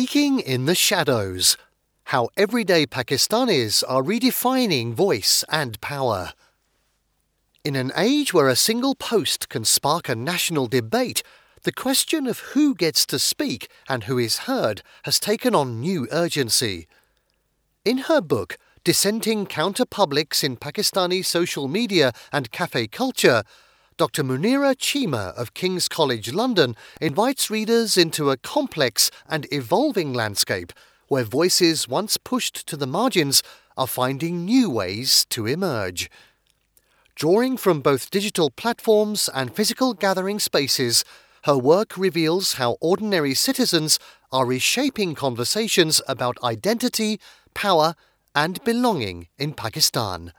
Speaking in the Shadows: How Everyday Pakistanis Are Redefining Voice and Power. In an age where a single post can spark a national debate, the question of who gets to speak and who is heard has taken on new urgency. In her book, Dissenting Counter-Publics in Pakistani Social Media and Cafe Culture, Dr. Munira Cheema of King's College London invites readers into a complex and evolving landscape where voices once pushed to the margins are finding new ways to emerge. Drawing from both digital platforms and physical gathering spaces, her work reveals how ordinary citizens are reshaping conversations about identity, power, and belonging in Pakistan.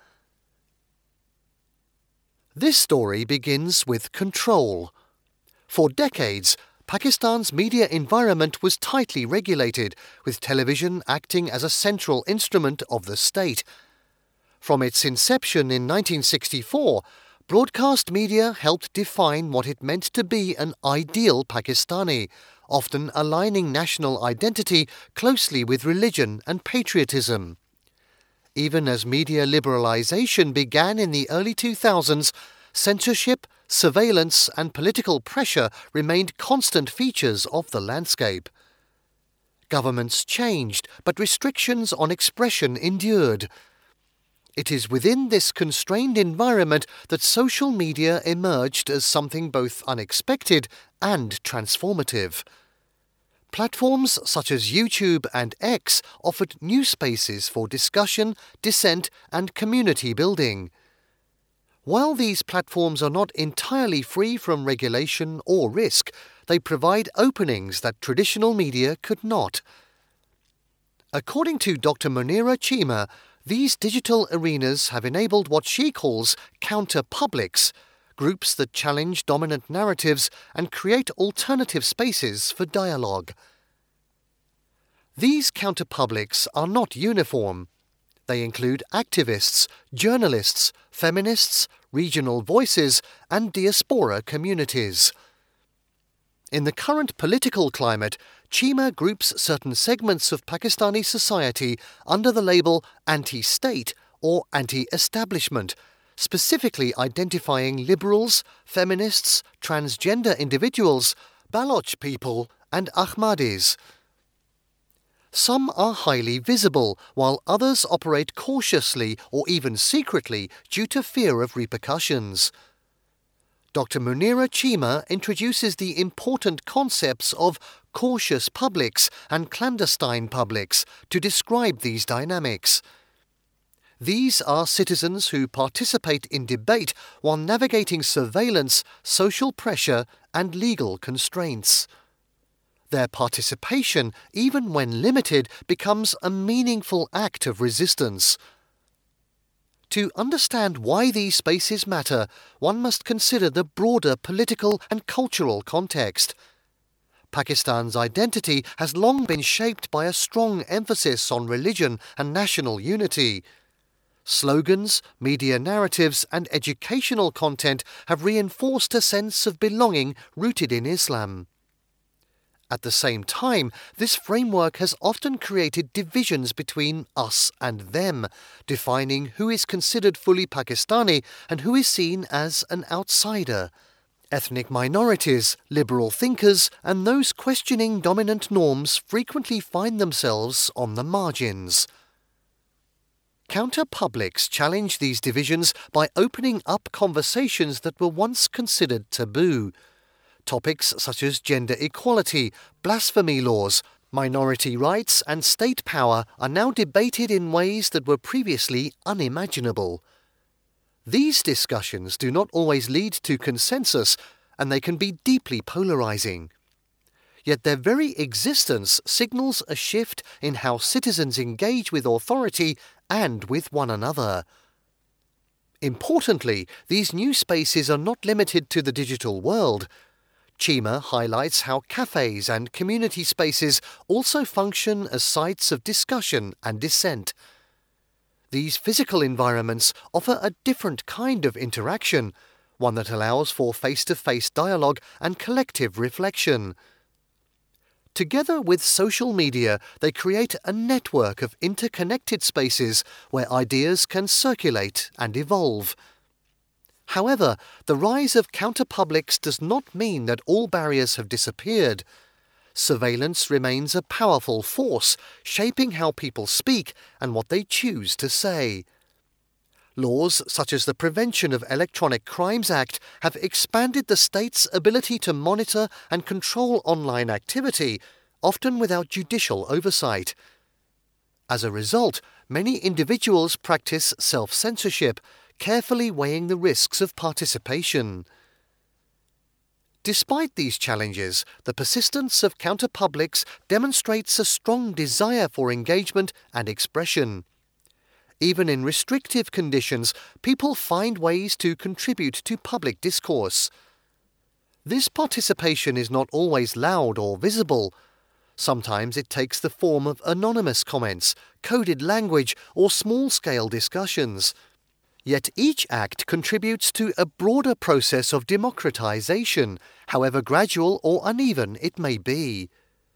This story begins with control. For decades, Pakistan's media environment was tightly regulated, with television acting as a central instrument of the state. From its inception in 1964, broadcast media helped define what it meant to be an ideal Pakistani, often aligning national identity closely with religion and patriotism. Even as media liberalization began in the early 2000s, censorship, surveillance, and political pressure remained constant features of the landscape. Governments changed, but restrictions on expression endured. It is within this constrained environment that social media emerged as something both unexpected and transformative. Platforms such as YouTube and X offered new spaces for discussion, dissent, and community building. While these platforms are not entirely free from regulation or risk, they provide openings that traditional media could not. According to Dr. Munira Cheema, these digital arenas have enabled what she calls counter-publics, groups that challenge dominant narratives and create alternative spaces for dialogue. These counter-publics are not uniform. They include activists, journalists, feminists, regional voices, and diaspora communities. In the current political climate, Cheema groups certain segments of Pakistani society under the label anti-state or anti-establishment, specifically identifying liberals, feminists, transgender individuals, Baloch people, and Ahmadis. Some are highly visible, while others operate cautiously or even secretly due to fear of repercussions. Dr. Munira Cheema introduces the important concepts of cautious publics and clandestine publics to describe these dynamics. These are citizens who participate in debate while navigating surveillance, social pressure, and legal constraints. Their participation, even when limited, becomes a meaningful act of resistance. To understand why these spaces matter, one must consider the broader political and cultural context. Pakistan's identity has long been shaped by a strong emphasis on religion and national unity. Slogans, media narratives, and educational content have reinforced a sense of belonging rooted in Islam. At the same time, this framework has often created divisions between us and them, defining who is considered fully Pakistani and who is seen as an outsider. Ethnic minorities, liberal thinkers, and those questioning dominant norms frequently find themselves on the margins. Counter-publics challenge these divisions by opening up conversations that were once considered taboo. Topics such as gender equality, blasphemy laws, minority rights, and state power are now debated in ways that were previously unimaginable. These discussions do not always lead to consensus, and they can be deeply polarizing. Yet their very existence signals a shift in how citizens engage with authority and with one another. Importantly, these new spaces are not limited to the digital world. Cheema highlights how cafes and community spaces also function as sites of discussion and dissent. These physical environments offer a different kind of interaction, one that allows for face-to-face dialogue and collective reflection. Together with social media, they create a network of interconnected spaces where ideas can circulate and evolve. However, the rise of counterpublics does not mean that all barriers have disappeared. Surveillance remains a powerful force, shaping how people speak and what they choose to say. Laws such as the Prevention of Electronic Crimes Act have expanded the state's ability to monitor and control online activity, often without judicial oversight. As a result, many individuals practice self-censorship, carefully weighing the risks of participation. Despite these challenges, the persistence of counterpublics demonstrates a strong desire for engagement and expression. Even in restrictive conditions, people find ways to contribute to public discourse. This participation is not always loud or visible. Sometimes it takes the form of anonymous comments, coded language, or small-scale discussions. Yet each act contributes to a broader process of democratization, however gradual or uneven it may be.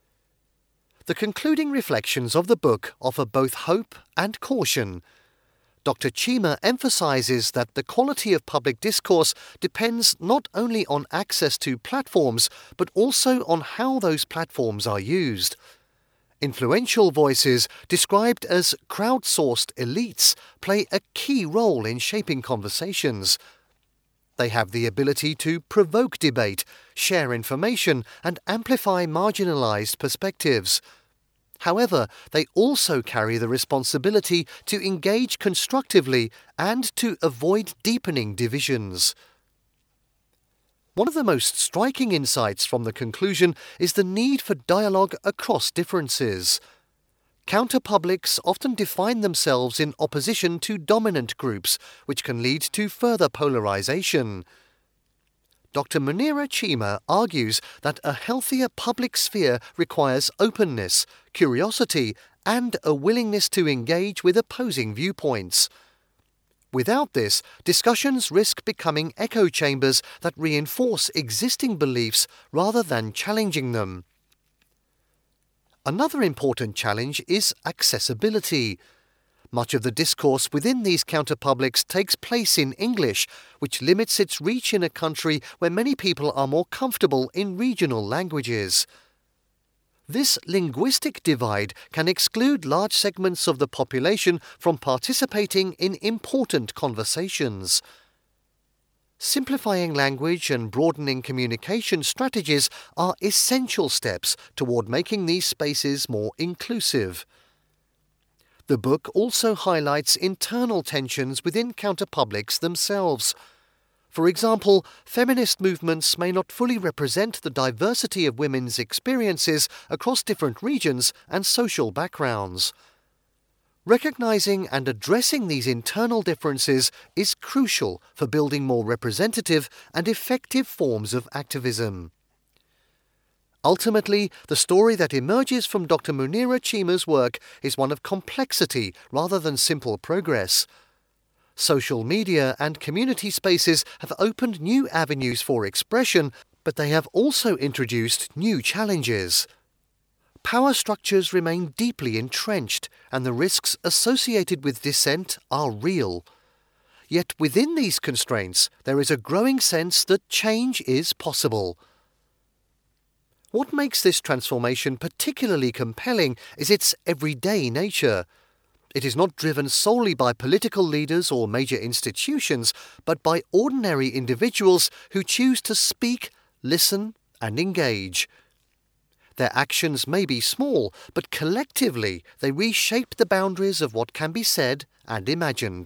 The concluding reflections of the book offer both hope and caution. Dr. Chima emphasizes that the quality of public discourse depends not only on access to platforms, but also on how those platforms are used. Influential voices, described as crowdsourced elites, play a key role in shaping conversations. They have the ability to provoke debate, share information, and amplify marginalized perspectives. However, they also carry the responsibility to engage constructively and to avoid deepening divisions. One of the most striking insights from the conclusion is the need for dialogue across differences. Counterpublics often define themselves in opposition to dominant groups, which can lead to further polarization. Dr. Munira Chima argues that a healthier public sphere requires openness, curiosity, and a willingness to engage with opposing viewpoints. Without this, discussions risk becoming echo chambers that reinforce existing beliefs rather than challenging them. Another important challenge is accessibility. Much of the discourse within these counterpublics takes place in English, which limits its reach in a country where many people are more comfortable in regional languages. This linguistic divide can exclude large segments of the population from participating in important conversations. Simplifying language and broadening communication strategies are essential steps toward making these spaces more inclusive. The book also highlights internal tensions within counterpublics themselves. For example, feminist movements may not fully represent the diversity of women's experiences across different regions and social backgrounds. Recognizing and addressing these internal differences is crucial for building more representative and effective forms of activism. Ultimately, the story that emerges from Dr. Munira Chima's work is one of complexity rather than simple progress. Social media and community spaces have opened new avenues for expression, but they have also introduced new challenges. Power structures remain deeply entrenched, and the risks associated with dissent are real. Yet within these constraints, there is a growing sense that change is possible. What makes this transformation particularly compelling is its everyday nature. It is not driven solely by political leaders or major institutions, but by ordinary individuals who choose to speak, listen, and engage. Their actions may be small, but collectively they reshape the boundaries of what can be said and imagined.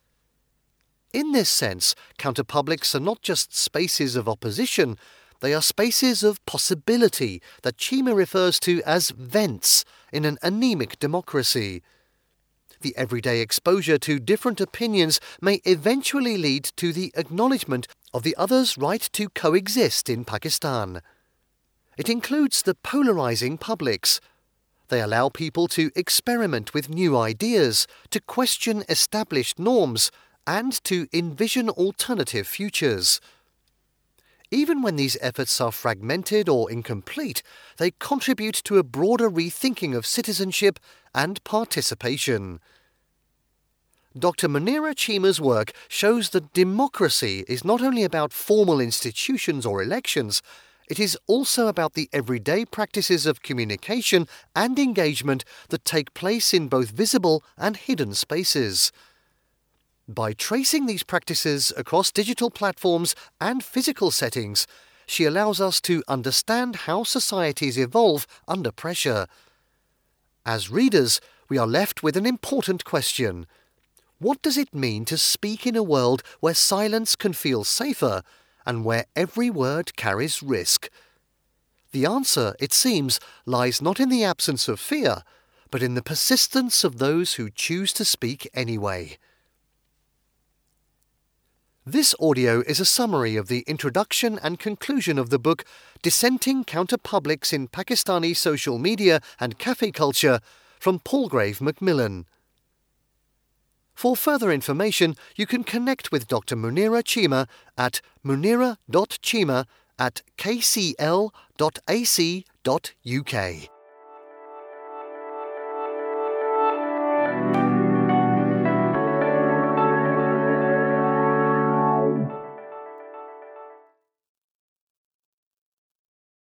In this sense, counterpublics are not just spaces of opposition, they are spaces of possibility that Chima refers to as vents in an anemic democracy. The everyday exposure to different opinions may eventually lead to the acknowledgement of the other's right to coexist in Pakistan. It includes the polarizing publics. They allow people to experiment with new ideas, to question established norms, and to envision alternative futures. Even when these efforts are fragmented or incomplete, they contribute to a broader rethinking of citizenship and participation. Dr. Munira Chima's work shows that democracy is not only about formal institutions or elections, it is also about the everyday practices of communication and engagement that take place in both visible and hidden spaces. By tracing these practices across digital platforms and physical settings, she allows us to understand how societies evolve under pressure. As readers, we are left with an important question. What does it mean to speak in a world where silence can feel safer and where every word carries risk? The answer, it seems, lies not in the absence of fear, but in the persistence of those who choose to speak anyway. This audio is a summary of the introduction and conclusion of the book Dissenting Counterpublics in Pakistani Social Media and Cafe Culture from Palgrave Macmillan. For further information, you can connect with Dr. Munira Chima at munira.chima@kcl.ac.uk.